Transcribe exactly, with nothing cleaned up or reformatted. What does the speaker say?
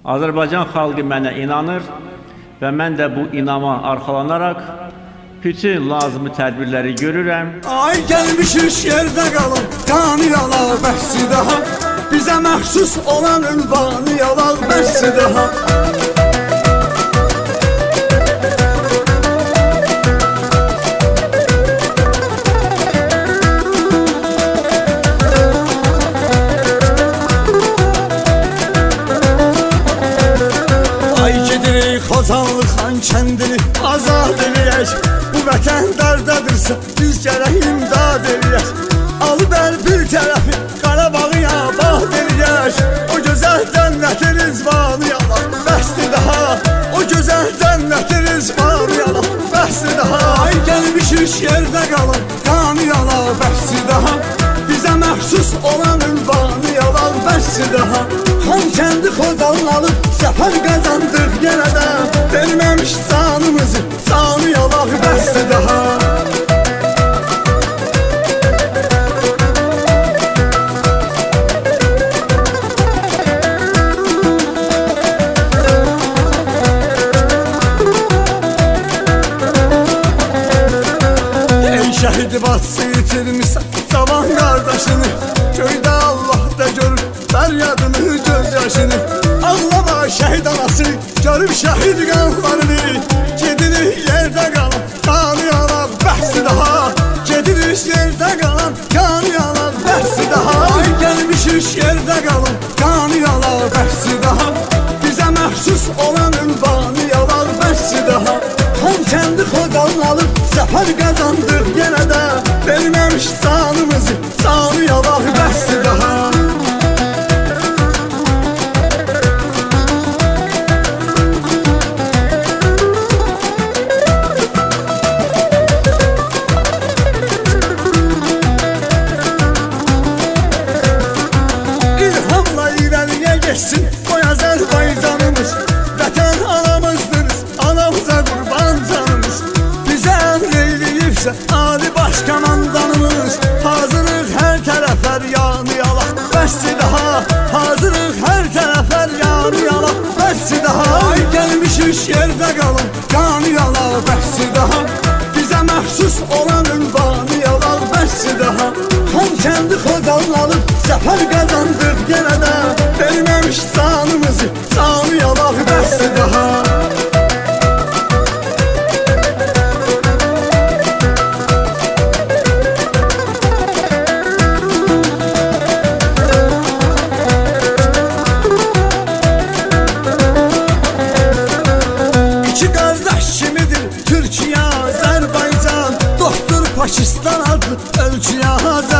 Azərbaycan xalqı mənə inanır və mən də bu inama arxalanaraq bütün lazımi tədbirləri görürəm. Ay gəlmişik yerdə qalın, qanı yalaq bəhsi daha, bizə məxsus olan ünvanı yalaq bəhsi daha. Xozanlı xan kəndini azad eləyək, bu vətən dərdədirsə biz gərək imdad eləyək. Alıbər bir tərəfi Qarabağı abad eləyək, o gözəl cənnəti rizvanı yalaq bəsdir daha, o gözəl cənnəti rizvanı yalaq bəsdir daha. Ay gəlmişik yerdə qalın, qanı yalaq bəsdir daha, bizə məxsus olan ünvanı yalaq bəsdir daha. Xan kəndi Xozanlı alıb səfər qazandıq yenə də, verməmiş canımızı, canı yalaq bəsdir daha. Ey şəhid bacısı itirmişsən cavan qardaşını, köydə Allah da görür fəryadını, göz yaşını. Ağlama şəhid anası, görüb şəhid qanlarını, gedirik yerdə qalan, qanı yalaq bəhsi daha, gedirik yerdə qalan, qanı yalaq bəhsi daha. Ay gəlmişik yerdə qalın, qanı yalaq bəhsi daha, bizə məxsus olan ünvanı yalaq bəhsi daha. Xan kəndi Xozanlı alıb zəfər qazandıq yenə də, verməmiş canımızı, canı yalaq bəhsi daha. Qoy Azərbaycanımız, vətən anamızdır, anamıza qurban canımız. Bizə əmr eyləyibsə Ali Baş Komandanımız, hazırıq hər tərəflər yanı yalaq bəssi daha, hazırıq hər tərəflər yanı yalaq bəssi daha. Ay gəlmişik yerdə qalın, qanı yalaq bəssi daha, bizə məxsus olan ünvanı yalaq bəssi daha. Xan kəndi Xozanlı alıb zəfər qazandıq yenə də, verməmiş canımızı, canı yalaq bəssi daha. İki qardaş kimidir Türkiyə, Azərbaycan, dostdur Pakistan adlı ölkəyə Azərbaycan.